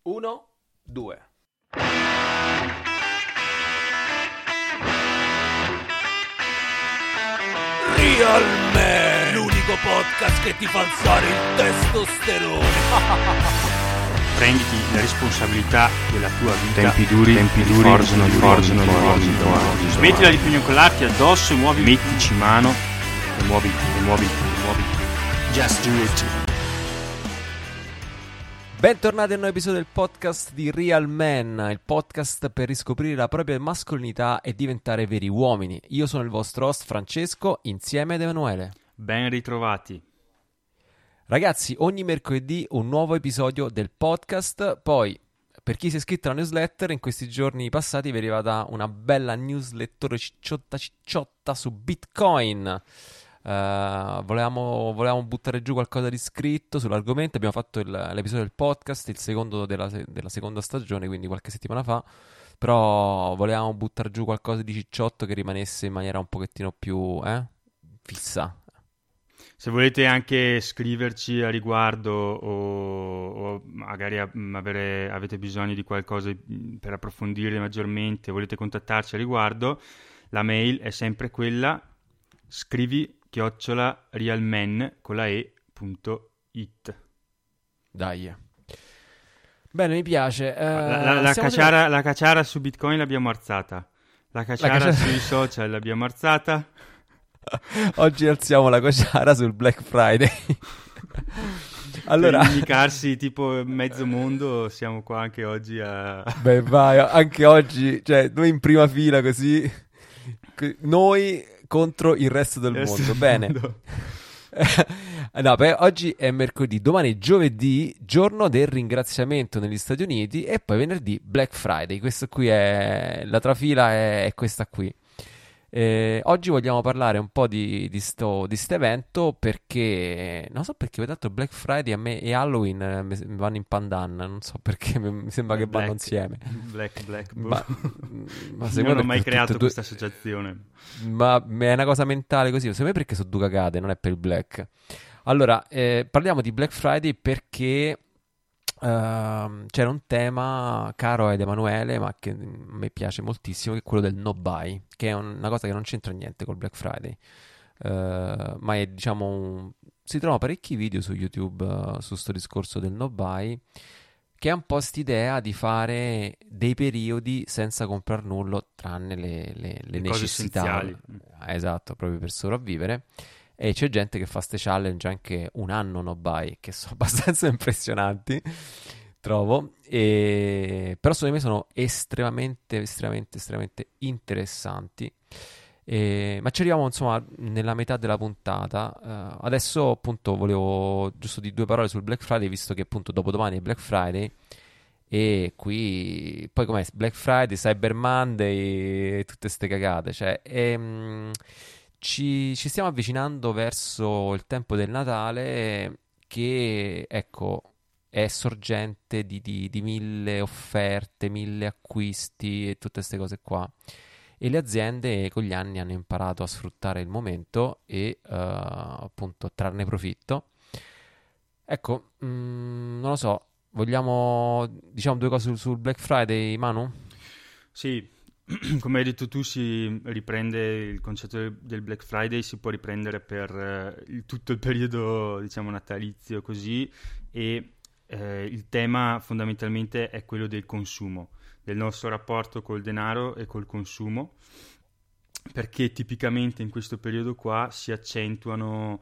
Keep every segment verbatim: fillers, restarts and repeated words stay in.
Uno, due. Real Man, l'unico podcast che ti fa alzare il testosterone. Prenditi la responsabilità della tua vita. Tempi duri, tempi duri, forzano, forzano, forzano, forzano. Smettila di pignocolarti addosso e muovi, mettici mano e muoviti, e muoviti, e muoviti. Just do it. Bentornati a un nuovo episodio del podcast di Real Man, il podcast per riscoprire la propria mascolinità e diventare veri uomini. Io sono il vostro host Francesco, insieme ad Emanuele. Ben ritrovati. Ragazzi, ogni mercoledì un nuovo episodio del podcast. Poi, per chi si è iscritto alla newsletter, in questi giorni passati vi è arrivata una bella newsletter cicciotta cicciotta su Bitcoin. Uh, volevamo, volevamo buttare giù qualcosa di scritto sull'argomento. Abbiamo fatto il, l'episodio del podcast, il secondo della, della seconda stagione, quindi qualche settimana fa. Però volevamo buttare giù qualcosa di cicciotto che rimanesse in maniera un pochettino più eh, fissa. Se volete anche scriverci a riguardo o, o magari a, avere, avete bisogno di qualcosa per approfondire maggiormente, volete contattarci a riguardo, la mail è sempre quella: scrivi chiocciola realman con la e punto it. Dai. Bene, mi piace. Uh, la, la, la, cacciara, di... la cacciara su Bitcoin l'abbiamo alzata. La cacciara, la cacciara... sui social l'abbiamo alzata. Oggi alziamo la cacciara sul Black Friday. Allora, per indicarsi tipo mezzo mondo, siamo qua anche oggi a... Beh, vai, anche oggi, cioè, noi in prima fila così, noi contro il resto del resto mondo. Del Bene. Mondo. No, beh, oggi è mercoledì, domani è giovedì, giorno del ringraziamento negli Stati Uniti, e poi venerdì Black Friday. Questo qui è la trafila, è, è questa qui. Eh, oggi vogliamo parlare un po' di, di sto di evento, perché non so perché, tanto Black Friday a me e Halloween eh, mi, mi vanno in pandan, non so perché, mi, mi sembra che Black, vanno insieme. Black, black, ma, ma io non ho mai creato due... questa associazione, ma è una cosa mentale così, secondo me, perché sono due cagate, non è per il black. Allora, eh, parliamo di Black Friday perché Uh, c'era un tema caro ad Emanuele, ma che a me piace moltissimo, che è quello del no buy, che è una cosa che non c'entra niente col Black Friday, uh, ma è, diciamo, un... si trovano parecchi video su YouTube uh, su sto discorso del no buy, che è un po' st'idea di fare dei periodi senza comprar nulla tranne le, le, le, le necessità, esatto, proprio per sopravvivere. E c'è gente che fa ste challenge anche un anno no buy, che sono abbastanza impressionanti, trovo. E... però secondo me sono estremamente, estremamente, estremamente interessanti. E... ma ci arriviamo, insomma, nella metà della puntata. Uh, adesso, appunto, volevo giusto dire due parole sul Black Friday, visto che, appunto, dopodomani è Black Friday. E qui, poi com'è? Black Friday, Cyber Monday e tutte ste cagate. Cioè, ehm... Ci, ci stiamo avvicinando verso il tempo del Natale, che, ecco, è sorgente di, di, di mille offerte, mille acquisti e tutte queste cose qua. E le aziende con gli anni hanno imparato a sfruttare il momento e uh, appunto trarne profitto. Ecco, mh, non lo so, vogliamo, diciamo, due cose sul, sul Black Friday, Manu? Sì. Come hai detto tu, si riprende il concetto del, del Black Friday, si può riprendere per eh, il, tutto il periodo, diciamo, natalizio, così, e eh, il tema fondamentalmente è quello del consumo, del nostro rapporto col denaro e col consumo, perché tipicamente in questo periodo qua si accentuano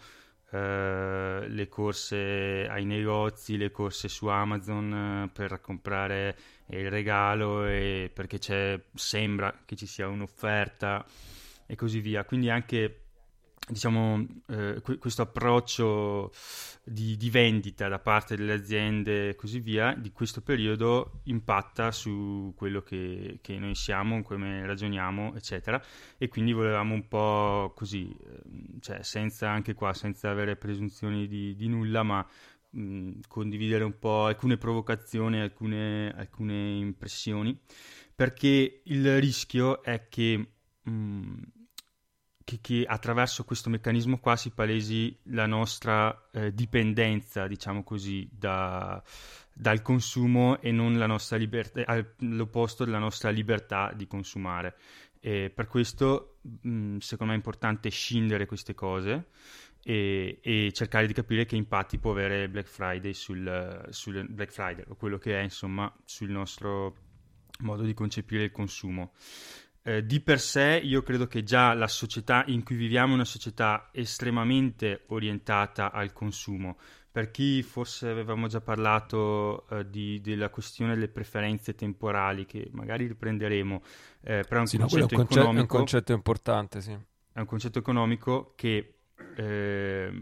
Uh, le corse ai negozi, le corse su Amazon uh, per comprare il regalo, e perché c'è, sembra che ci sia un'offerta e così via. Quindi anche, diciamo, uh, que- questo approccio di, di vendita da parte delle aziende e così via di questo periodo impatta su quello che, che noi siamo, come ragioniamo, eccetera. E quindi volevamo un po' così, cioè senza, anche qua, senza avere presunzioni di, di nulla, ma mh, condividere un po' alcune provocazioni, alcune, alcune impressioni, perché il rischio è che, mh, che, che attraverso questo meccanismo qua si palesi la nostra eh, dipendenza, diciamo così, da, dal consumo e non la nostra libertà, all'opposto della nostra libertà di consumare. E per questo, mh, secondo me, è importante scindere queste cose e, e cercare di capire che impatti può avere Black Friday sul, sul Black Friday, o quello che è, insomma, sul nostro modo di concepire il consumo. Eh, di per sé io credo che già la società in cui viviamo è una società estremamente orientata al consumo. Per chi forse avevamo già parlato eh, di, della questione delle preferenze temporali, che magari riprenderemo, eh, però è un Sì, no, quello è concetto un, conce- è un economico, concetto importante, sì. è un concetto economico che eh,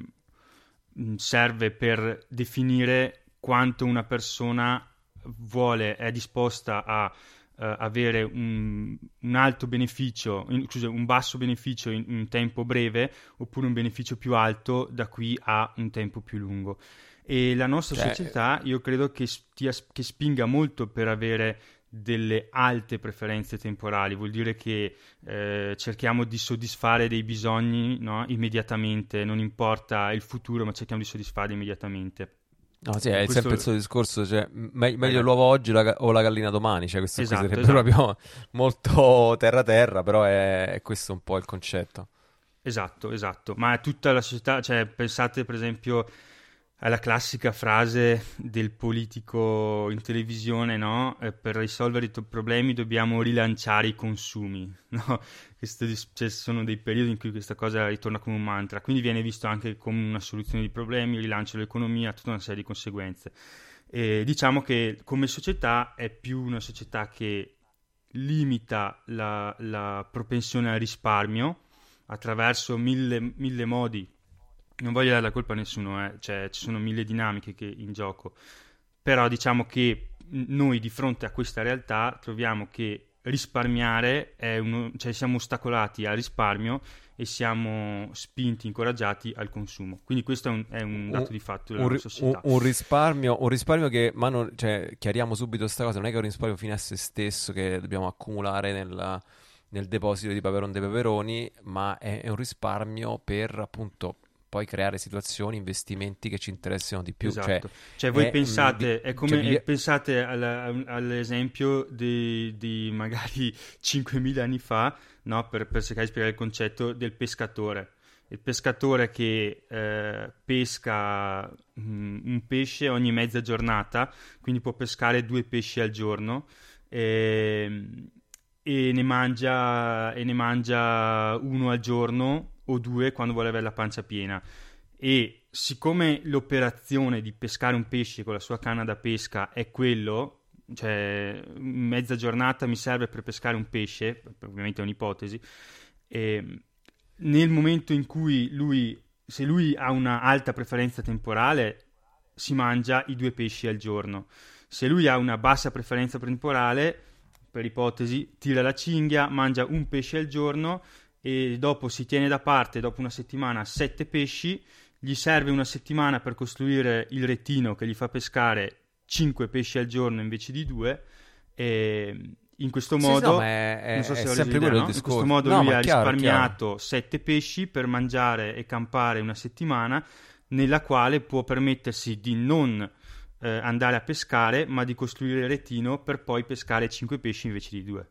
serve per definire quanto una persona vuole, è disposta a uh, avere un, un alto beneficio, in, scusa, un basso beneficio in un tempo breve, oppure un beneficio più alto da qui a un tempo più lungo. E la nostra Cioè, società, io credo che, stia, che spinga molto per avere delle alte preferenze temporali, vuol dire che eh, cerchiamo di soddisfare dei bisogni, no? Immediatamente, non importa il futuro, ma cerchiamo di soddisfarli immediatamente. no, sì, E è questo... sempre il suo discorso, cioè, me- Vai, meglio vai. l'uovo oggi la ga- o la gallina domani, cioè questo qui Esatto, sarebbe esatto. proprio molto terra-terra, però è, è questo un po' il concetto. Esatto, esatto, ma tutta la società, cioè pensate per esempio alla classica frase del politico in televisione, no? Eh, per risolvere i to- problemi dobbiamo rilanciare i consumi, no? Questo dis- cioè, sono dei periodi in cui questa cosa ritorna come un mantra, quindi viene visto anche come una soluzione di problemi, rilancio dell'economia, tutta una serie di conseguenze. E diciamo che come società è più una società che limita la, la propensione al risparmio attraverso mille, mille modi. Non voglio dare la colpa a nessuno, eh. Cioè, ci sono mille dinamiche che in gioco, però diciamo che noi di fronte a questa realtà troviamo che risparmiare è uno, cioè siamo ostacolati al risparmio e siamo spinti, incoraggiati al consumo. Quindi questo è un, è un Un, dato di fatto della un ri- nostra un- società. un risparmio, un risparmio che, ma non, cioè, chiariamo subito questa cosa, non è che è un risparmio fine a se stesso che dobbiamo accumulare nel, nel deposito di Paperon dei Peperoni, ma è, è un risparmio per appunto poi creare situazioni, investimenti che ci interessano di più. Cioè, Esatto, cioè voi è, mh, vi- pensate, è cioè, come, è- vi- pensate alla- all'esempio di, di magari cinquemila anni fa, no? Per, per cercare di spiegare il concetto del pescatore. Il pescatore che eh, pesca mm, un pesce ogni mezza giornata, quindi può pescare due pesci al giorno e, e ne mangia, e ne mangia uno al giorno o due quando vuole avere la pancia piena. E siccome l'operazione di pescare un pesce con la sua canna da pesca è quello, cioè mezza giornata mi serve per pescare un pesce, ovviamente è un'ipotesi, e nel momento in cui lui, se lui ha una alta preferenza temporale, si mangia i due pesci al giorno. Se lui ha una bassa preferenza temporale, per ipotesi, tira la cinghia, mangia un pesce al giorno e dopo si tiene da parte, dopo una settimana, sette pesci, gli serve una settimana per costruire il retino che gli fa pescare cinque pesci al giorno invece di due e in questo sì, sì, no, ma modo, è, non è- so è se ho reso sempre l'idea, quello il no? In questo discorso. modo No, lui ma ha è chiaro, è chiaro. risparmiato sette pesci per mangiare e campare una settimana nella quale può permettersi di non eh, andare a pescare ma di costruire il retino per poi pescare cinque pesci invece di due.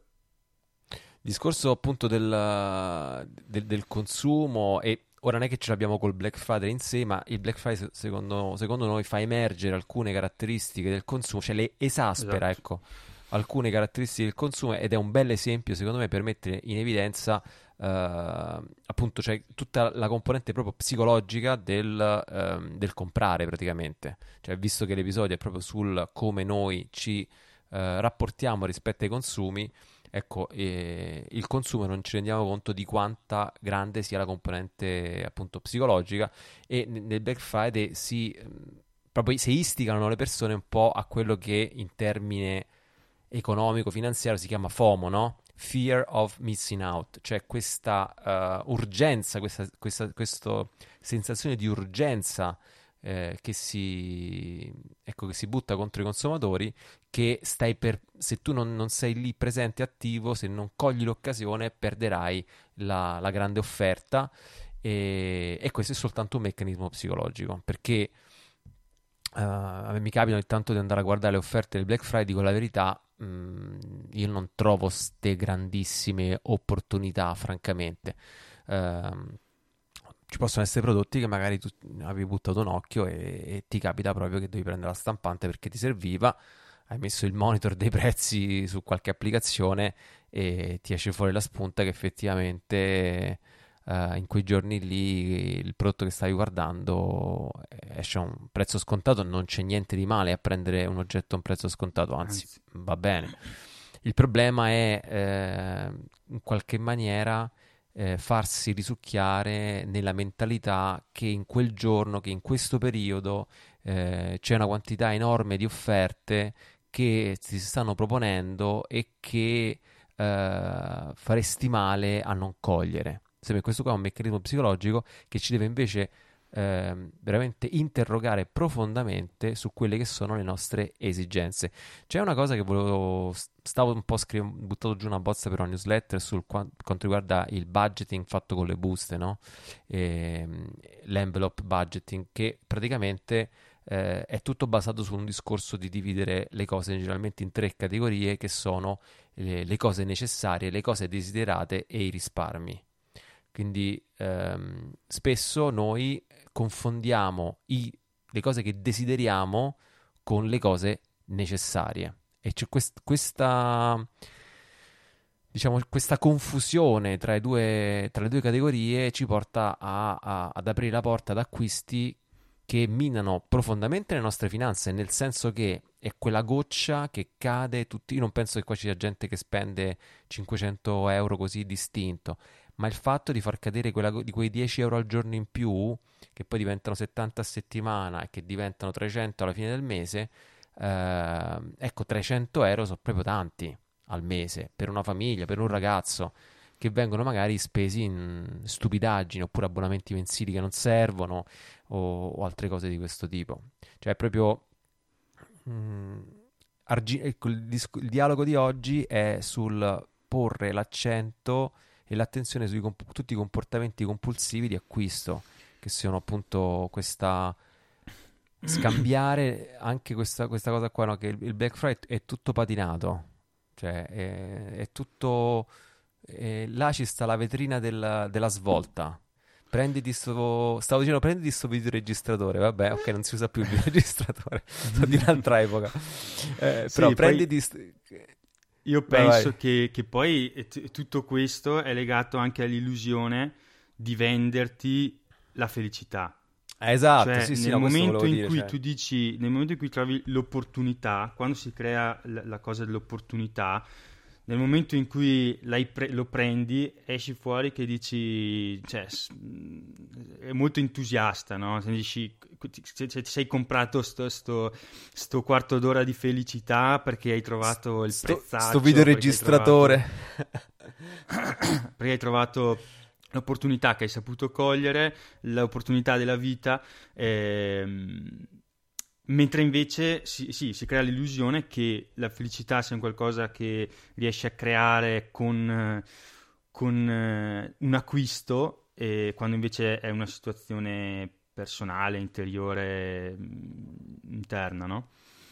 Discorso appunto del, del- del consumo e ora non è che ce l'abbiamo col Black Friday in sé, ma il Black Friday se- secondo, secondo noi fa emergere alcune caratteristiche del consumo, cioè le esaspera, Esatto, ecco, alcune caratteristiche del consumo ed è un bel esempio secondo me per mettere in evidenza eh, appunto cioè, tutta la componente proprio psicologica del, ehm, del comprare praticamente, cioè visto che l'episodio è proprio sul come noi ci eh, rapportiamo rispetto ai consumi. Ecco, eh, il consumo non ci rendiamo conto di quanta grande sia la componente appunto psicologica e n- nel Black Friday si ehm, proprio si istigano le persone un po' a quello che in termine economico, finanziario si chiama FOMO, no? Fear of missing out, cioè questa eh, urgenza, questa, questa questo sensazione di urgenza eh, che si, ecco, che si butta contro i consumatori che stai per, se tu non, non sei lì presente attivo, se non cogli l'occasione, perderai la, la grande offerta e, e questo è soltanto un meccanismo psicologico, perché Uh, a me mi capita ogni tanto di andare a guardare le offerte del Black Friday, con la verità, mh, io non trovo ste grandissime opportunità, francamente. Ehm, Ci possono essere prodotti che magari tu avevi buttato un occhio e, e ti capita proprio che devi prendere la stampante perché ti serviva, hai messo il monitor dei prezzi su qualche applicazione e ti esce fuori la spunta che effettivamente eh, in quei giorni lì il prodotto che stavi guardando esce a un prezzo scontato. Non c'è niente di male a prendere un oggetto a un prezzo scontato, anzi Anzi, va bene. Il problema è eh, in qualche maniera eh, farsi risucchiare nella mentalità che in quel giorno, che in questo periodo eh, c'è una quantità enorme di offerte che si stanno proponendo e che eh, faresti male a non cogliere. Sembra questo qua è un meccanismo psicologico che ci deve invece ehm, veramente interrogare profondamente su quelle che sono le nostre esigenze. C'è una cosa che volevo, stavo un po' scrivendo, buttato giù una bozza per una newsletter sul qua- quanto riguarda il budgeting fatto con le buste, no? Ehm, l'envelope budgeting, che praticamente eh, è tutto basato su un discorso di dividere le cose generalmente in tre categorie, che sono le, le cose necessarie, le cose desiderate e i risparmi. Quindi ehm, spesso noi confondiamo i- le cose che desideriamo con le cose necessarie. E c'è quest- questa, diciamo, questa confusione tra, i due, tra le due categorie ci porta a- a- ad aprire la porta ad acquisti che minano profondamente le nostre finanze, nel senso che è quella goccia che cade tutti. Io non penso che qua ci sia gente che spende cinquecento euro così distinto, ma il fatto di far cadere quella go- di quei dieci euro al giorno in più, che poi diventano settanta a settimana e che diventano trecento alla fine del mese, eh, ecco, trecento euro sono proprio tanti al mese per una famiglia, per un ragazzo, che vengono magari spesi in stupidaggini oppure abbonamenti mensili che non servono o, o altre cose di questo tipo. Cioè, è proprio mm, argi- ecco, il, disc- il dialogo di oggi è sul porre l'accento e l'attenzione sui comp- tutti i comportamenti compulsivi di acquisto, che siano appunto questa scambiare anche questa, questa cosa qua, no? Che il, il Black Friday è tutto patinato, cioè è, è tutto. Eh, là ci sta la vetrina del- della svolta. Prenditi sto. Stavo dicendo, prenditi sto videoregistratore. Vabbè, ok, non si usa più il videoregistratore. Sono di un'altra epoca. Eh, però sì, poi prenditi. st- io Vai, vai. penso che, che poi eh, t- tutto questo è legato anche all'illusione di venderti la felicità. Eh, esatto, Cioè, sì, sì, nel no, questo momento volevo in dire. cui Cioè. tu dici, nel momento in cui trovi l'opportunità, quando si crea la, la cosa dell'opportunità, nel momento in cui l'hai pre- lo prendi, esci fuori che dici, cioè, s- è molto entusiasta, no? Se dici, se, se ti sei comprato sto, sto, sto quarto d'ora di felicità perché hai trovato il Sto, sto prezzaccio, perché hai trovato videoregistratore. perché hai trovato l'opportunità che hai saputo cogliere, l'opportunità della vita, ehm, mentre invece sì, sì, si crea l'illusione che la felicità sia un qualcosa che riesci a creare con, eh, con eh, un acquisto, e quando invece è una situazione personale, interiore, mm, interna, no?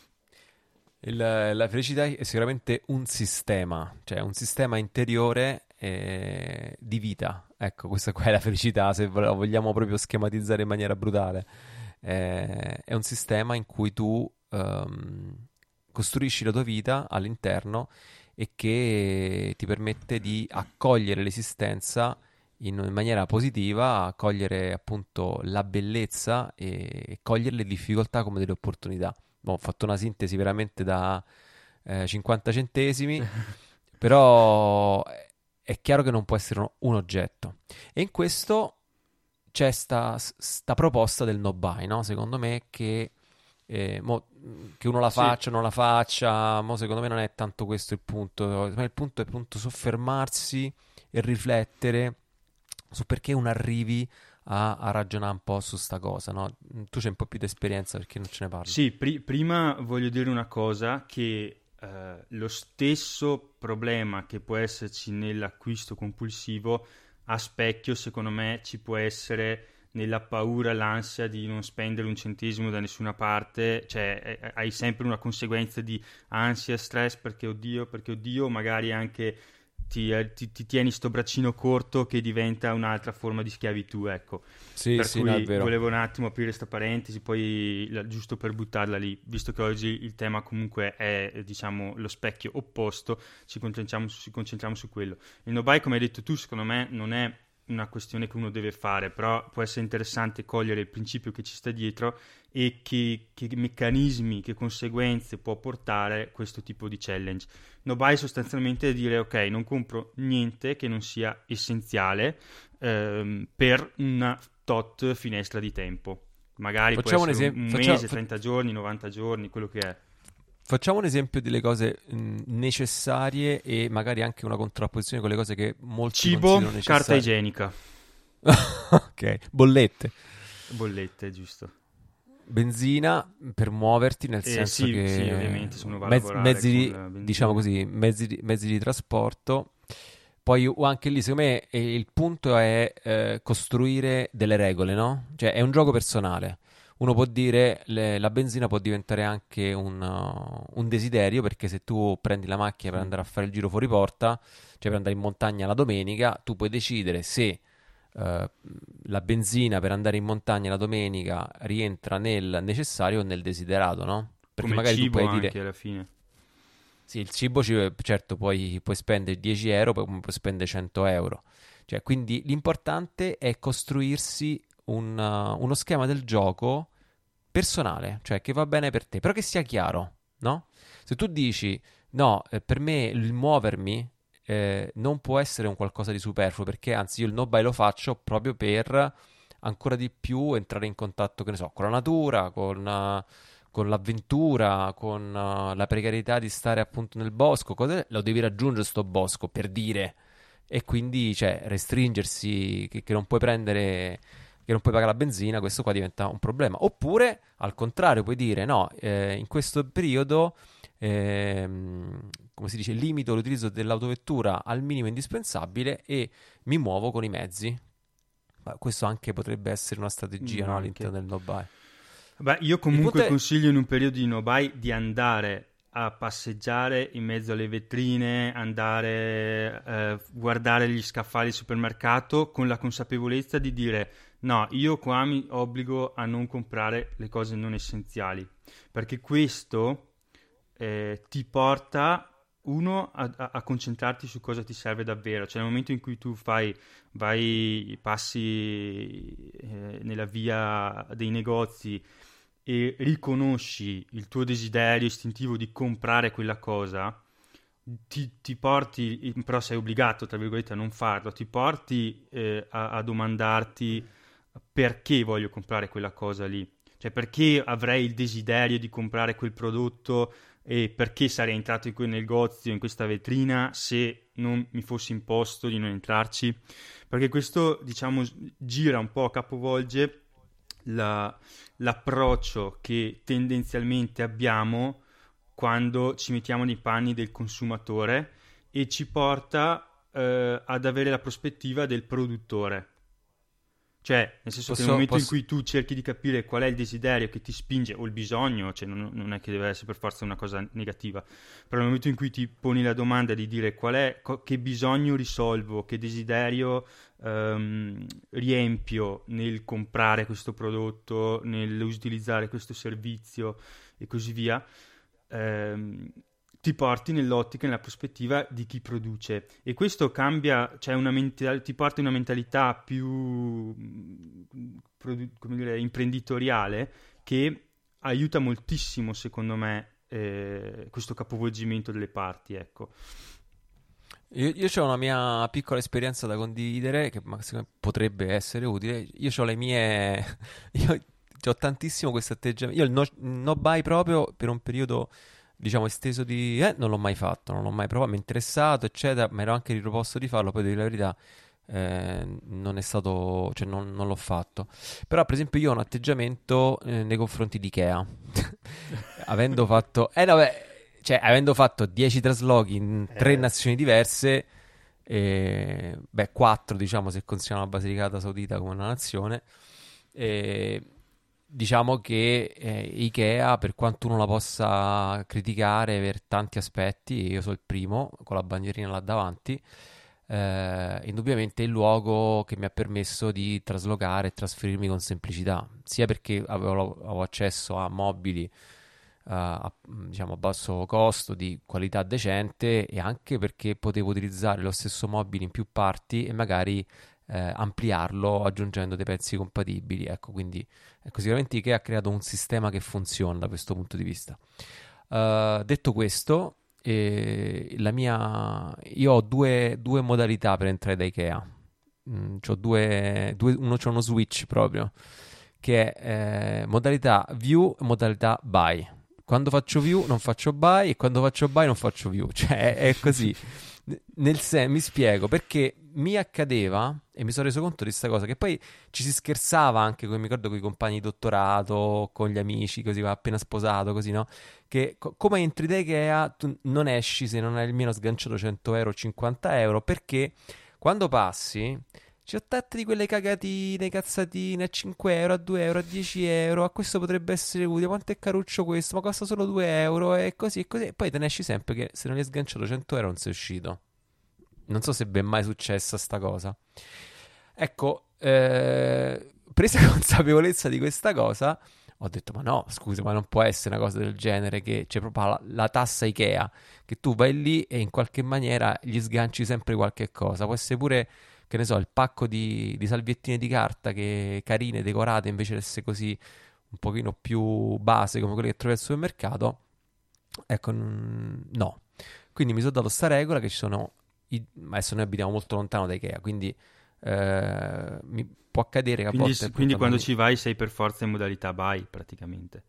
Il- la felicità è sicuramente un sistema, cioè un sistema interiore eh, di vita. Ecco, questa qua è la felicità, se vo- la vogliamo proprio schematizzare in maniera brutale. Eh, è un sistema in cui tu ehm, costruisci la tua vita all'interno e che ti permette di accogliere l'esistenza in maniera positiva, accogliere appunto la bellezza e, e cogliere le difficoltà come delle opportunità. Boh, ho fatto una sintesi veramente da eh, cinquanta centesimi, però è chiaro che non può essere un, un oggetto. E in questo c'è sta, sta proposta del no buy, no? Secondo me che, eh, mo- che uno la Sì. faccia o non la faccia, mo secondo me non è tanto questo il punto. Ma il punto è appunto soffermarsi e riflettere su perché uno arrivi a, a ragionare un po' su sta cosa, no? Tu c'hai un po' più di esperienza perché non ce ne parlo. Sì, pri- prima voglio dire una cosa, che eh, lo stesso problema che può esserci nell'acquisto compulsivo a specchio, secondo me, ci può essere nella paura, l'ansia di non spendere un centesimo da nessuna parte, cioè eh, hai sempre una conseguenza di ansia, stress, perché oddio, perché oddio, magari anche ti, eh, ti, ti tieni sto braccino corto che diventa un'altra forma di schiavitù, ecco. Sì, Per sì, no, è cui vero. volevo un attimo aprire sta parentesi, poi la- giusto per buttarla lì, visto che oggi il tema comunque è, eh, diciamo, lo specchio opposto, ci concentriamo, ci concentriamo su quello. Il no buy, come hai detto tu, secondo me non è una questione che uno deve fare, però può essere interessante cogliere il principio che ci sta dietro e che, che meccanismi, che conseguenze può portare questo tipo di challenge. No buy sostanzialmente è dire ok, non compro niente che non sia essenziale ehm, per una tot finestra di tempo. Magari può Facciamo un essere un, esempio. un Facciamo, mese, trenta giorni, novanta giorni, quello che è. Facciamo un esempio delle cose mh, necessarie e magari anche una contrapposizione con le cose che molti Cibo, considerano carta necessarie. igienica, Ok, bollette, bollette, giusto. benzina per muoverti, nel Eh, senso sì, sì, che ovviamente se uno va a mezz- lavorare mezzi con di, la diciamo benzina. così, mezzi di, mezzi di trasporto. Poi o anche lì, secondo me, eh, il punto è eh, costruire delle regole, no? Cioè, è un gioco personale. Uno può dire, le- la benzina può diventare anche un, uh, un desiderio, perché se tu prendi la macchina per Sì. andare a fare il giro fuori porta, cioè per andare in montagna la domenica, tu puoi decidere se eh, la benzina per andare in montagna la domenica rientra nel necessario o nel desiderato, no? Perché Come il magari tu cibo puoi dire, anche alla fine. sì, il cibo, ci- certo, puoi, puoi spendere dieci euro, poi puoi spendere cento euro. Cioè, quindi l'importante è costruirsi un, uh, uno schema del gioco personale, cioè che va bene per te, però che sia chiaro, no? Se tu dici, no, eh, per me il muovermi eh, non può essere un qualcosa di superfluo, perché anzi io il no buy lo faccio proprio per ancora di più entrare in contatto, che ne so, con la natura, con... uh, con l'avventura, con uh, la precarietà di stare appunto nel bosco, cose lo devi raggiungere sto bosco per dire. E quindi, cioè, restringersi che, che non puoi prendere, che non puoi pagare la benzina, questo qua diventa un problema. Oppure, al contrario, puoi dire no, eh, in questo periodo, ehm, come si dice, limito l'utilizzo dell'autovettura al minimo indispensabile e mi muovo con i mezzi. Ma questo anche potrebbe essere una strategia, Mm, no, anche. all'interno del no buy. Beh, io Il punto comunque è, consiglio in un periodo di no buy di andare a passeggiare in mezzo alle vetrine, andare a eh, guardare gli scaffali al supermercato con la consapevolezza di dire no, io qua mi obbligo a non comprare le cose non essenziali, perché questo eh, ti porta uno a, a- a concentrarti su cosa ti serve davvero, cioè nel momento in cui tu fai, vai, passi eh, nella via dei negozi e riconosci il tuo desiderio istintivo di comprare quella cosa, ti, ti porti, però sei obbligato, tra virgolette, a non farlo, ti porti eh, a, a domandarti perché voglio comprare quella cosa lì, cioè perché avrei il desiderio di comprare quel prodotto e perché sarei entrato in quel negozio, in questa vetrina, se non mi fossi imposto di non entrarci, perché questo, diciamo, gira un po', capovolge la- l'approccio che tendenzialmente abbiamo quando ci mettiamo nei panni del consumatore e ci porta eh, ad avere la prospettiva del produttore. Cioè, nel senso che nel posso, momento in posso, cui tu cerchi di capire qual è il desiderio che ti spinge o il bisogno, cioè non, non è che deve essere per forza una cosa negativa, però nel momento in cui ti poni la domanda di dire qual è, co- che bisogno risolvo, che desiderio ehm, riempio nel comprare questo prodotto, nell'utilizzare questo servizio e così via, ehm, ti porti nell'ottica, nella prospettiva di chi produce e questo cambia, cioè una mental- ti porta in una mentalità più mh, produ- come dire, imprenditoriale che aiuta moltissimo secondo me eh, questo capovolgimento delle parti, ecco. io, io ho una mia piccola esperienza da condividere che ma- secondo me potrebbe essere utile. Io ho le mie. Io ho tantissimo questo atteggiamento. Io il no, no buy proprio per un periodo, diciamo, esteso di. Eh, non l'ho mai fatto, non l'ho mai provato, mi è interessato, eccetera. Mi ero anche riproposto di farlo, poi devo dire la verità. eh, non è stato, cioè non, non l'ho fatto. Però, per esempio, io ho un atteggiamento eh, nei confronti di Ikea. Avendo fatto, eh no, beh, cioè, avendo fatto dieci traslochi in tre Eh, nazioni diverse, e, beh, quattro diciamo se consideriamo la Basilicata Saudita come una nazione, E diciamo che eh, Ikea, per quanto uno la possa criticare per tanti aspetti, io sono il primo con la bandierina là davanti, eh, indubbiamente è il luogo che mi ha permesso di traslocare e trasferirmi con semplicità, sia perché avevo, avevo accesso a mobili eh, a, diciamo, a basso costo, di qualità decente, e anche perché potevo utilizzare lo stesso mobile in più parti e magari eh, ampliarlo aggiungendo dei pezzi compatibili. Ecco, quindi ecco, sicuramente Ikea ha creato un sistema che funziona da questo punto di vista. Uh, detto questo, eh, la mia... io ho due, due modalità per entrare da Ikea. Mm, c'ho due, due- uno c'è uno switch proprio, che è eh, modalità view e modalità buy. Quando faccio view non faccio buy, e quando faccio buy non faccio view. Cioè, è, è così. N- Nel sen- mi spiego, perché mi accadeva, e mi sono reso conto di questa cosa, che poi ci si scherzava anche, come mi ricordo, con i compagni di dottorato, con gli amici, così, va appena sposato, così, no? Che co- come entri da Ikea, tu non esci se non hai almeno sganciato cento euro o cinquanta euro, perché quando passi ci ho tante di quelle cagatine, cazzatine a cinque euro, a due euro, a dieci euro. A questo potrebbe essere utile. Quanto è caruccio questo? Ma costa solo due euro. E così e così. E poi te ne esci sempre che se non hai sganciato cento euro non sei uscito. Non so se vi è mai successa sta cosa. Ecco, eh, presa consapevolezza di questa cosa, ho detto: ma no, scusa, ma non può essere una cosa del genere, che c'è proprio la, la tassa Ikea, che tu vai lì e in qualche maniera gli sganci sempre qualche cosa. Può essere pure, che ne so, il pacco di, di salviettine di carta, che carine, decorate, invece di essere così un pochino più base come quelle che trovi al supermercato. Ecco, mm, no. Quindi mi sono dato sta regola, che ci sono i- adesso noi abitiamo molto lontano da Ikea, quindi eh, mi può accadere che a Quindi, volte s- quindi appunto quando andando. ci vai sei per forza in modalità buy, praticamente.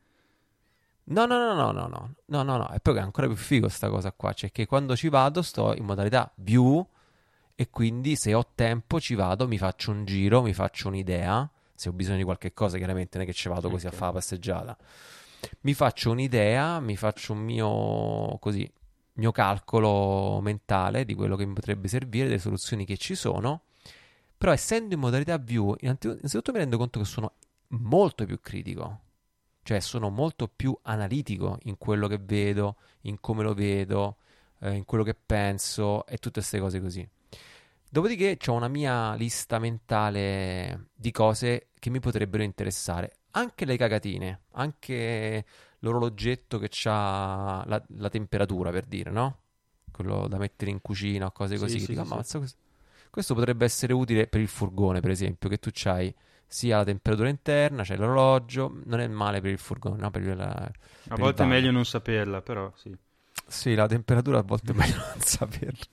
No, no, no, no, no, no, no, no, no, e poi è ancora più figo sta cosa qua, cioè che quando ci vado sto in modalità view, e quindi se ho tempo ci vado, mi faccio un giro, mi faccio un'idea, se ho bisogno di qualche cosa, chiaramente non è che ci vado così a Ok. fare la passeggiata, mi faccio un'idea, mi faccio un mio, così, mio calcolo mentale di quello che mi potrebbe servire, delle soluzioni che ci sono. Però essendo in modalità view, innanzitutto innanzitutto mi rendo conto che sono molto più critico, cioè sono molto più analitico in quello che vedo, in come lo vedo, eh, in quello che penso e tutte queste cose così. Dopodiché ho una mia lista mentale di cose che mi potrebbero interessare. Anche le cagatine, anche l'orologetto che ha la, la temperatura, per dire, no? Quello da mettere in cucina o cose Sì, così. Che sì, dico: sì, "Ah, ma sì. mazza, questo, questo potrebbe essere utile per il furgone, per esempio, che tu c'hai sia la temperatura interna, c'hai l'orologio, non è male per il furgone, no? Per il, A per il volte è van. meglio non saperla, però sì. Sì, la temperatura a volte è meglio non saperla,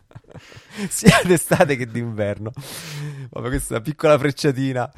sia d'estate che d'inverno. Vabbè, questa è una piccola frecciatina.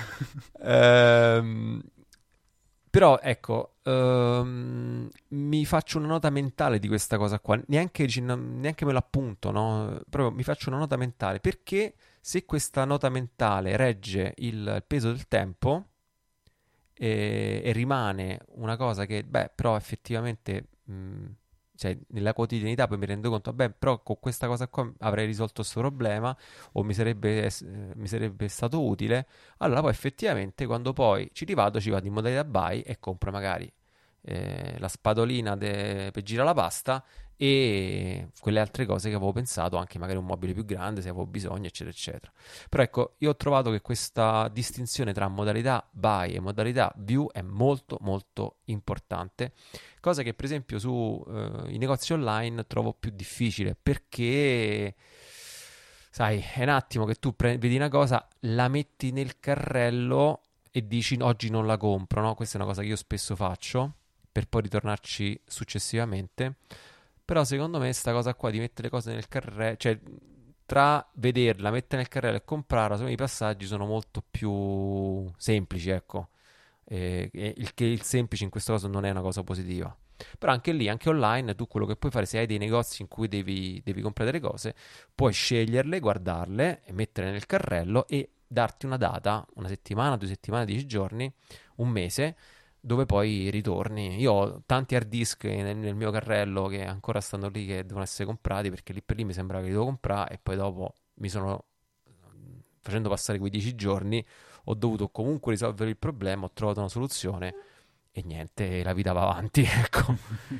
Ehm, Però ecco, ehm, mi faccio una nota mentale di questa cosa qua, neanche, ci- neanche me lo appunto, no? Proprio mi faccio una nota mentale, perché se questa nota mentale regge il, il peso del tempo e, e rimane una cosa che, beh, però effettivamente, mh, cioè, nella quotidianità poi mi rendo conto, beh, però con questa cosa qua avrei risolto questo problema, o mi sarebbe, es- eh, mi sarebbe stato utile. Allora poi effettivamente quando poi ci rivado, ci vado in modalità buy e compro magari eh, la spadolina de- per girare la pasta, e quelle altre cose che avevo pensato, anche magari un mobile più grande se avevo bisogno, eccetera, eccetera. Però ecco, io ho trovato che questa distinzione tra modalità buy e modalità view è molto molto importante, cosa che per esempio su eh, i negozi online trovo più difficile, perché sai, è un attimo che tu pre- vedi una cosa, la metti nel carrello e dici oggi non la compro, no? Questa è una cosa che io spesso faccio per poi ritornarci successivamente. Però secondo me sta cosa qua di mettere le cose nel carrello, cioè tra vederla, mettere nel carrello e comprarla, secondo me i passaggi sono molto più semplici, ecco. E, e il che il semplice in questo caso non è una cosa positiva. Però anche lì, anche online, tu quello che puoi fare, se hai dei negozi in cui devi, devi comprare delle cose, puoi sceglierle, guardarle e mettere nel carrello e darti una data, una settimana, due settimane, dieci giorni, un mese, dove poi ritorni. Io ho tanti hard disk nel, nel mio carrello che ancora stanno lì, che devono essere comprati, perché lì per lì mi sembrava che li devo comprare, e poi dopo mi sono, facendo passare quei dieci giorni, ho dovuto comunque risolvere il problema, ho trovato una soluzione e niente, la vita va avanti, ecco.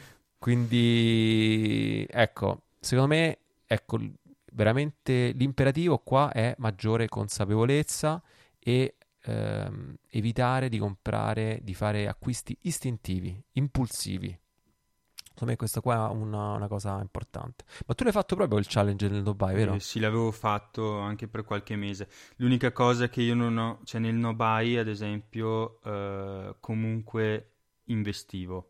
Quindi, ecco, secondo me, ecco, l- veramente l'imperativo qua è maggiore consapevolezza e ehm, evitare di comprare, di fare acquisti istintivi, impulsivi. Secondo me questa qua è una, una cosa importante. Ma tu l'hai fatto proprio il challenge del no buy, Eh, vero? sì, l'avevo fatto anche per qualche mese. L'unica cosa che io non ho, cioè nel no buy, ad esempio, eh, comunque investivo.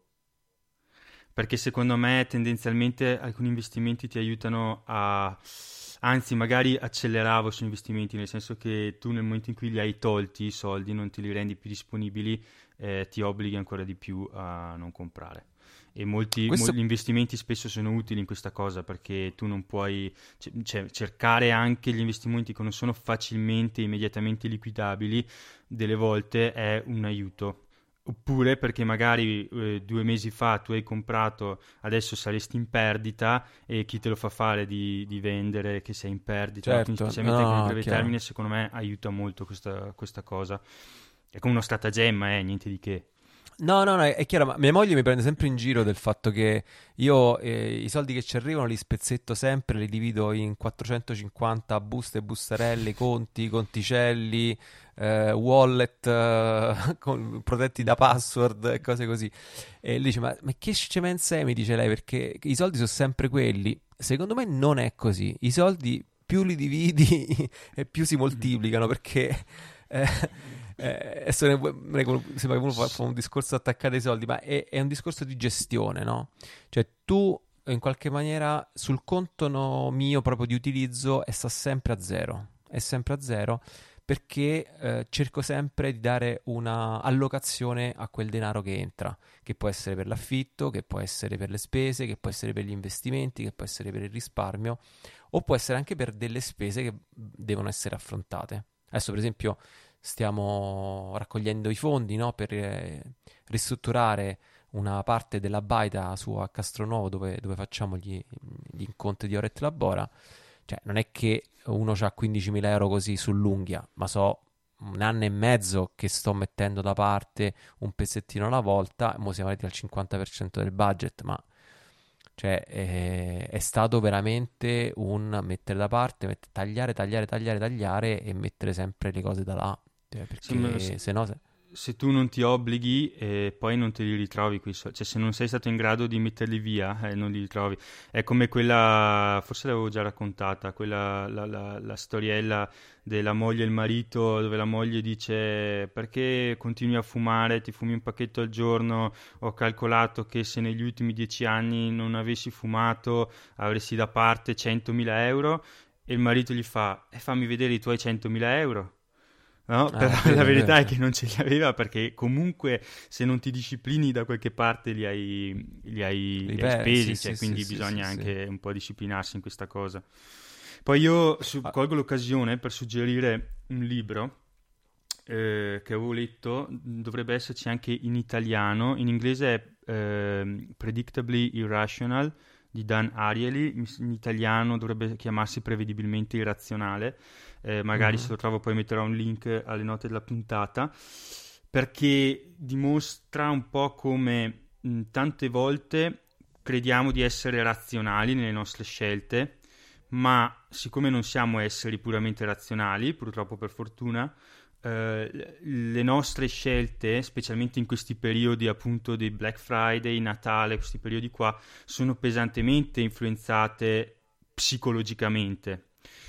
Perché secondo me tendenzialmente alcuni investimenti ti aiutano a, anzi, magari acceleravo su investimenti, nel senso che tu nel momento in cui li hai tolti i soldi, non te li rendi più disponibili, eh, ti obblighi ancora di più a non comprare. E molti, mo- Questo gli investimenti spesso sono utili in questa cosa perché tu non puoi, c- cioè, cercare anche gli investimenti che non sono facilmente, immediatamente liquidabili, delle volte è un aiuto. Oppure perché magari eh, due mesi fa tu hai comprato, adesso saresti in perdita e chi te lo fa fare di, di vendere che sei in perdita, quindi certo, specialmente no, anche nel no, no, è breve chiaro. termine, secondo me aiuta molto questa, questa cosa. È come uno stratagemma, eh, niente di che. No, no, no, è è chiaro, ma mia moglie mi prende sempre in giro del fatto che io eh, i soldi che ci arrivano li spezzetto sempre, li divido in quattrocentocinquanta buste, bustarelle, conti, conticelli, eh, wallet eh, con- protetti da password e cose così. E lui dice, ma, ma che scemenza è? Mi dice lei, perché i soldi sono sempre quelli. Secondo me non è così. I soldi più li dividi e più si moltiplicano perché... eh, eh, adesso ne- me ne- sembra che uno fa, fa un discorso attaccato ai soldi, ma è, è un discorso di gestione, no? Cioè tu in qualche maniera sul conto no- mio proprio di utilizzo è sta sempre a zero, è sempre a zero perché eh, cerco sempre di dare una allocazione a quel denaro che entra, che può essere per l'affitto, che può essere per le spese, che può essere per gli investimenti, che può essere per il risparmio, o può essere anche per delle spese che devono essere affrontate. Adesso, per esempio, stiamo raccogliendo i fondi, no, per eh, ristrutturare una parte della baita su a Castronuovo dove, dove facciamo gli, gli incontri di Ora et Labora. Cioè, non è che uno ha quindicimila euro così sull'unghia, ma so un anno e mezzo che sto mettendo da parte un pezzettino alla volta, e mo siamo arrivati al cinquanta per cento del budget, ma cioè, eh, è stato veramente un mettere da parte, met- tagliare, tagliare, tagliare, tagliare e mettere sempre le cose da là. Cioè, Sì, ma perché se, se no... se- se tu non ti obblighi e poi non te li ritrovi quei soldi, cioè se non sei stato in grado di metterli via, eh, non li ritrovi. È come quella, forse l'avevo già raccontata, quella, la, la, la storiella della moglie e il marito, dove la moglie dice perché continui a fumare, ti fumi un pacchetto al giorno, ho calcolato che se negli ultimi dieci anni non avessi fumato avresti da parte centomila euro e il marito gli fa, e fammi vedere i tuoi centomila euro. No, però Ah, è la vero, è vero, verità è sì. che non ce li aveva perché comunque se non ti disciplini da qualche parte li hai, li hai, li hai Ripe- sì, spesi, sì, cioè, sì, quindi sì, sì, bisogna sì. anche un po' disciplinarsi in questa cosa. Poi io su- Ah, colgo l'occasione per suggerire un libro eh, che avevo letto, dovrebbe esserci anche in italiano, in inglese è ehm, Predictably Irrational di Dan Ariely, in in italiano dovrebbe chiamarsi Prevedibilmente Irrazionale. Eh, magari se mhm. lo trovo poi metterò un link alle note della puntata, perché dimostra un po' come mh, tante volte crediamo di essere razionali nelle nostre scelte, ma siccome non siamo esseri puramente razionali, purtroppo per fortuna, eh, le nostre scelte, specialmente in questi periodi appunto di Black Friday, Natale, questi periodi qua, sono pesantemente influenzate psicologicamente.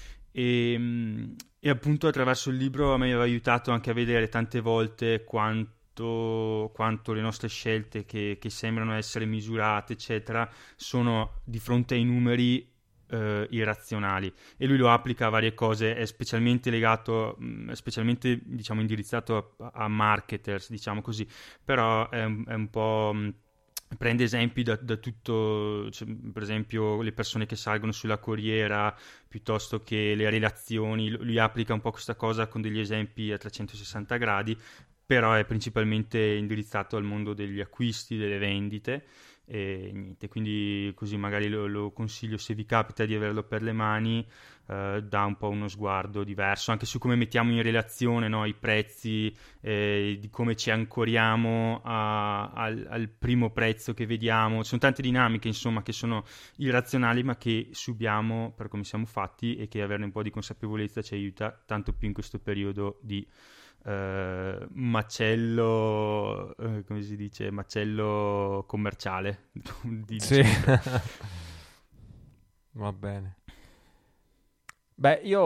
E, mh, e appunto attraverso il libro mi aveva aiutato anche a vedere tante volte quanto, quanto le nostre scelte che, che sembrano essere misurate, eccetera, sono di fronte ai numeri eh, irrazionali. E lui lo applica a varie cose, è specialmente legato, mh, è specialmente diciamo indirizzato a, a marketers, diciamo così, però è, un- è un po'... mh, prende esempi da, da tutto, cioè, per esempio le persone che salgono sulla corriera piuttosto che le relazioni, lui applica un po' questa cosa con degli esempi a trecentosessanta gradi, però è principalmente indirizzato al mondo degli acquisti, delle vendite e niente, quindi così magari lo, lo consiglio se vi capita di averlo per le mani, eh, dà un po' uno sguardo diverso anche su come mettiamo in relazione, no, i prezzi, eh, di come ci ancoriamo a, al, al primo prezzo che vediamo. Ci sono tante dinamiche insomma che sono irrazionali ma che subiamo per come siamo fatti, e che averne un po' di consapevolezza ci aiuta tanto più in questo periodo di Uh, macello, uh, come si dice, macello commerciale di Sì. dicembre. Va bene. Beh, io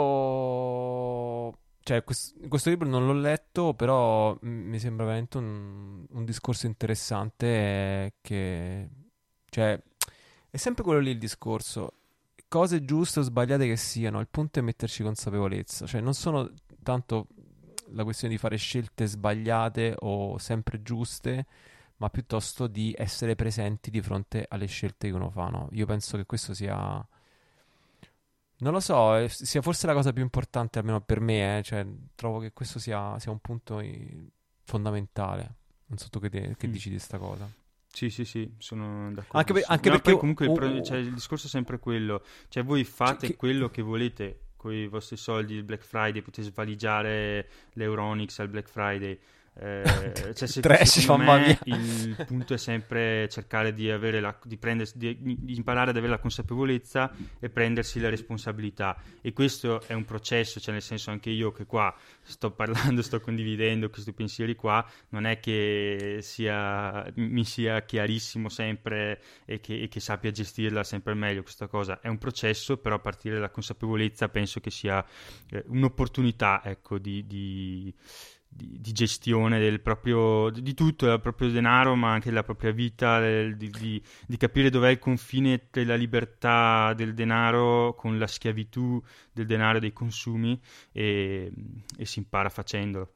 cioè quest- questo libro non l'ho letto, però m- mi sembra veramente un, un discorso interessante, eh, che cioè è sempre quello lì il discorso. Cose giuste o sbagliate che siano, il punto è metterci consapevolezza, cioè non sono tanto la questione di fare scelte sbagliate o sempre giuste, ma piuttosto di essere presenti di fronte alle scelte che uno fa, no? Io penso che questo sia, non lo so, eh, sia forse la cosa più importante, almeno per me, eh, cioè trovo che questo sia, sia un punto i- fondamentale. Non so tu che, te- che Mm. dici di questa cosa. Sì, sì, sì, sono Anche, d'accordo. per- anche No, perché... poi uh, comunque il, pro- uh, cioè, il discorso è sempre quello, cioè voi cioè, fate che- quello che volete con i vostri soldi il Black Friday, potete svaligiare l'Euronix al Black Friday. Eh, cioè se- Trash, secondo mamma me mia. il punto è sempre cercare di avere la, di, prendersi, di, di imparare ad avere la consapevolezza e prendersi la responsabilità, e questo è un processo, cioè nel senso anche io che qua sto parlando, sto condividendo questi pensieri qua, non è che sia, mi sia chiarissimo sempre e che, e che sappia gestirla sempre meglio questa cosa, è un processo, però a partire dalla consapevolezza penso che sia eh, un'opportunità, ecco, di, di di, di gestione del proprio, di tutto, del proprio denaro, ma anche della propria vita, del- di, di- di capire dov'è il confine tra la libertà del denaro con la schiavitù del denaro e dei consumi, e, e si impara facendolo.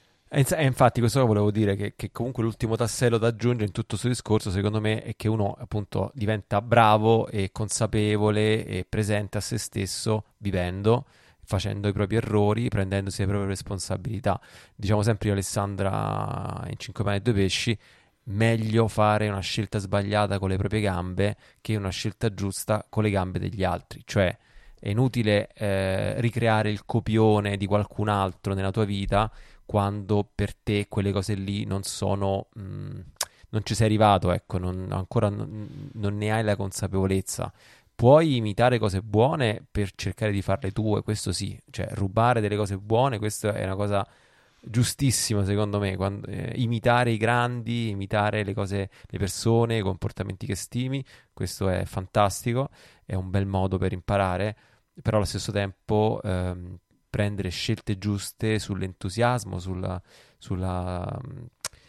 E inf- e infatti questo volevo dire che, che comunque l'ultimo tassello da aggiungere in tutto questo discorso secondo me è che uno appunto diventa bravo e consapevole e presente a se stesso vivendo, facendo i propri errori, prendendosi le proprie responsabilità. Diciamo sempre io e Alessandra in cinque pani e due pesci, meglio fare una scelta sbagliata con le proprie gambe che una scelta giusta con le gambe degli altri. Cioè è inutile eh, ricreare il copione di qualcun altro nella tua vita quando per te quelle cose lì non sono, mh, non ci sei arrivato, ecco, non- ancora non, non ne hai la consapevolezza. Puoi imitare cose buone per cercare di farle tue, questo sì, cioè rubare delle cose buone, questa è una cosa giustissima secondo me, quando- eh, imitare i grandi, imitare le cose, le persone, i comportamenti che stimi, questo è fantastico, è un bel modo per imparare, però allo stesso tempo ehm, prendere scelte giuste sull'entusiasmo, sulla, sulla, mh,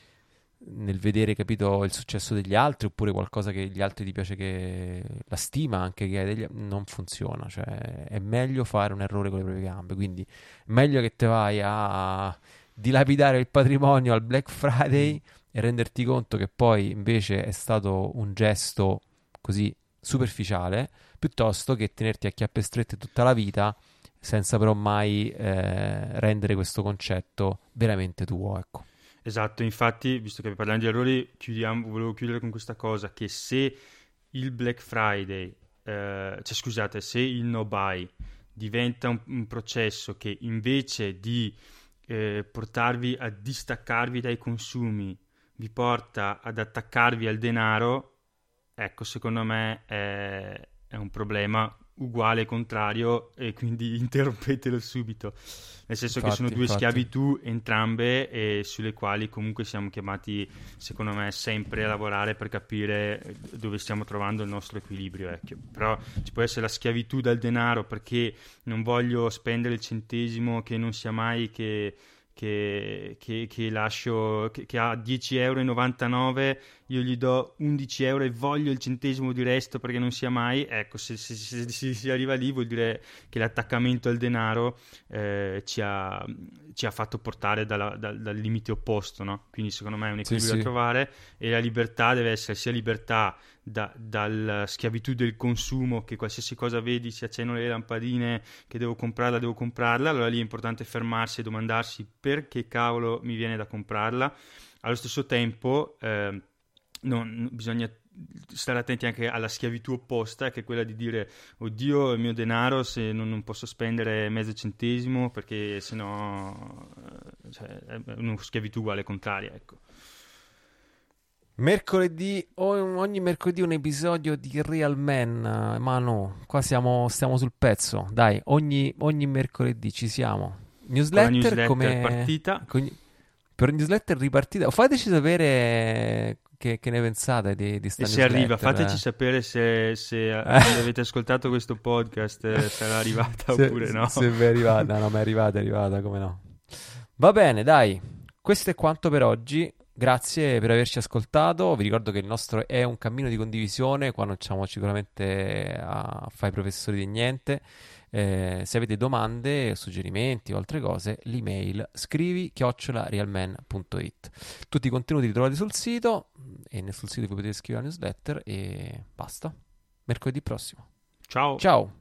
nel vedere, capito, il successo degli altri, oppure qualcosa che gli altri ti piace, che la stima anche che hai degli, non funziona, cioè è meglio fare un errore con le proprie gambe, quindi è meglio che te vai a dilapidare il patrimonio al Black Mm. Friday e renderti conto che poi invece è stato un gesto così superficiale, piuttosto che tenerti a chiappe strette tutta la vita senza però mai eh, rendere questo concetto veramente tuo, ecco. Esatto, infatti, visto che parliamo di errori, chiudiamo, volevo chiudere con questa cosa, che se il Black Friday, eh, cioè scusate, se il no buy diventa un, un processo che invece di eh, portarvi a distaccarvi dai consumi, vi porta ad attaccarvi al denaro, ecco, secondo me è, è un problema uguale, contrario, e quindi interrompetelo subito. Nel senso che sono Infatti, due infatti. schiavitù entrambe, e sulle quali comunque siamo chiamati, secondo me, sempre a lavorare per capire dove stiamo trovando il nostro equilibrio. Ecco. Però ci può essere la schiavitù dal denaro perché non voglio spendere il centesimo che non sia mai che che, che, che lascio, che, che ha dieci virgola novantanove euro, io gli do undici euro e voglio il centesimo di resto perché non sia mai. Ecco, se, se, se, se si arriva lì vuol dire che l'attaccamento al denaro eh, ci, ha, ci ha fatto portare dalla, dal, dal limite opposto, no? Quindi secondo me è un Sì, equilibrio da sì. trovare, e la libertà deve essere sia libertà da, dalla schiavitù del consumo, che qualsiasi cosa vedi, si accendono le lampadine, che devo comprarla, devo comprarla, allora lì è importante fermarsi e domandarsi perché cavolo mi viene da comprarla. Allo stesso tempo eh, non, bisogna stare attenti anche alla schiavitù opposta, che è quella di dire oddio il mio denaro se non, non posso spendere mezzo centesimo perché sennò cioè, è una schiavitù uguale contraria, ecco. Mercoledì, ogni mercoledì un episodio di Real Man, Manu, qua siamo, stiamo sul pezzo, dai, ogni, ogni mercoledì ci siamo. Newsletter, Con la newsletter come... partita. Con... Per newsletter ripartita, fateci sapere che, che ne pensate di, di sta E se newsletter. arriva, fateci eh. sapere se, se quando avete ascoltato questo podcast eh, sarà arrivata se, oppure no. Se vi è arrivata, no, ma è arrivata, è arrivata, come no. Va bene, dai, questo è quanto per oggi. Grazie per averci ascoltato. Vi ricordo che il nostro è un cammino di condivisione. Qua non siamo sicuramente a fare i professori di niente. Eh, se avete domande, suggerimenti o altre cose, l'email scrivi chiocciola realman punto it. Tutti i contenuti li trovate sul sito e nel sul sito vi potete scrivere la newsletter e basta. Mercoledì prossimo. Ciao. Ciao.